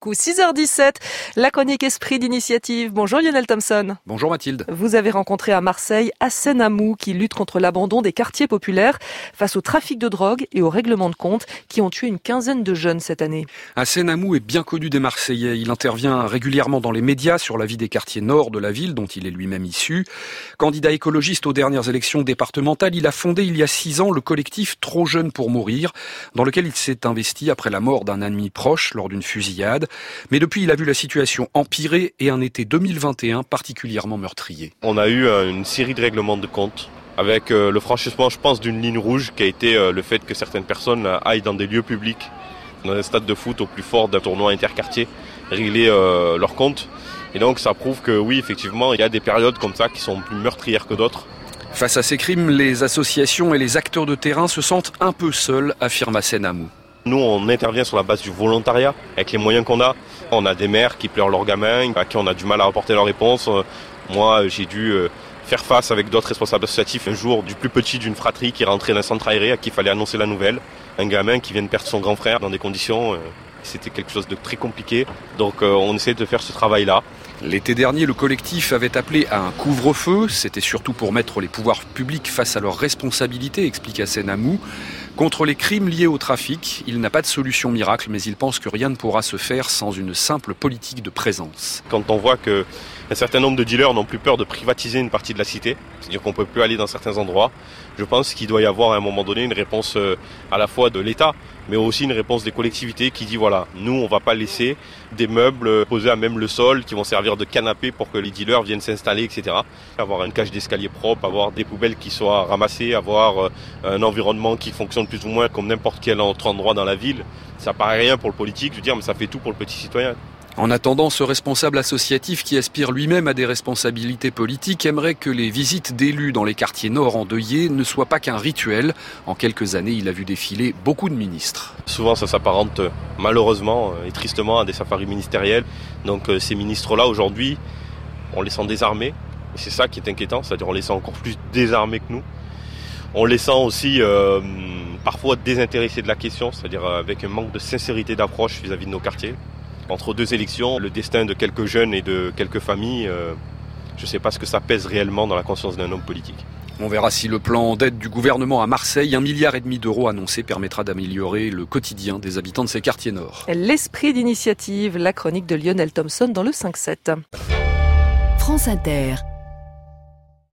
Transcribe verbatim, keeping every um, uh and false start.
Coup six heures dix-sept, la chronique Esprit d'initiative. Bonjour Lionel Thompson. Bonjour Mathilde. Vous avez rencontré à Marseille Hassen Amou qui lutte contre l'abandon des quartiers populaires face au trafic de drogue et au règlement de compte qui ont tué une quinzaine de jeunes cette année. Hassen Amou est bien connu des Marseillais. Il intervient régulièrement dans les médias sur la vie des quartiers nord de la ville dont il est lui-même issu. Candidat écologiste aux dernières élections départementales, il a fondé il y a six ans le collectif Trop jeune pour mourir, dans lequel il s'est investi après la mort d'un ami proche lors d'une fusillade. Mais depuis, il a vu la situation empirer et un été deux mille vingt et un particulièrement meurtrier. On a eu une série de règlements de compte avec le franchissement, je pense, d'une ligne rouge qui a été le fait que certaines personnes aillent dans des lieux publics, dans un stade de foot au plus fort d'un tournoi interquartier, régler euh, leur compte. Et donc ça prouve que oui, effectivement, il y a des périodes comme ça qui sont plus meurtrières que d'autres. Face à ces crimes, les associations et les acteurs de terrain se sentent un peu seuls, affirme Hassen Amou. Nous, on intervient sur la base du volontariat, avec les moyens qu'on a. On a des mères qui pleurent leurs gamins, à qui on a du mal à apporter leur réponse. Moi, j'ai dû faire face avec d'autres responsables associatifs un jour du plus petit d'une fratrie qui rentrait d'un centre aéré à qui il fallait annoncer la nouvelle. Un gamin qui vient de perdre son grand frère dans des conditions... C'était quelque chose de très compliqué, donc on essaie de faire ce travail-là. L'été dernier, le collectif avait appelé à un couvre-feu. C'était surtout pour mettre les pouvoirs publics face à leurs responsabilités, explique Hassen Amou. Contre les crimes liés au trafic, il n'a pas de solution miracle, mais il pense que rien ne pourra se faire sans une simple politique de présence. Quand on voit qu'un certain nombre de dealers n'ont plus peur de privatiser une partie de la cité, c'est-à-dire qu'on ne peut plus aller dans certains endroits, je pense qu'il doit y avoir à un moment donné une réponse à la fois de l'État, mais aussi une réponse des collectivités qui dit voilà, nous on ne va pas laisser des meubles posés à même le sol qui vont servir de canapé pour que les dealers viennent s'installer, et cetera. Avoir une cage d'escalier propre, avoir des poubelles qui soient ramassées, avoir un environnement qui fonctionne plus ou moins comme n'importe quel autre endroit dans la ville, ça paraît rien pour le politique, je veux dire, mais ça fait tout pour le petit citoyen. En attendant, ce responsable associatif qui aspire lui-même à des responsabilités politiques aimerait que les visites d'élus dans les quartiers nord endeuillés ne soient pas qu'un rituel. En quelques années, il a vu défiler beaucoup de ministres. Souvent, ça s'apparente malheureusement et tristement à des safaris ministériels. Donc ces ministres-là, aujourd'hui, on les sent désarmés. Et c'est ça qui est inquiétant, c'est-à-dire on les sent encore plus désarmés que nous. On les sent aussi euh, parfois désintéressés de la question, c'est-à-dire avec un manque de sincérité d'approche vis-à-vis de nos quartiers. Entre deux élections, le destin de quelques jeunes et de quelques familles, euh, je ne sais pas ce que ça pèse réellement dans la conscience d'un homme politique. On verra si le plan d'aide du gouvernement à Marseille, un milliard et demi d'euros annoncé, permettra d'améliorer le quotidien des habitants de ces quartiers nord. L'esprit d'initiative, la chronique de Lionel Thompson dans le cinq sept. France Inter.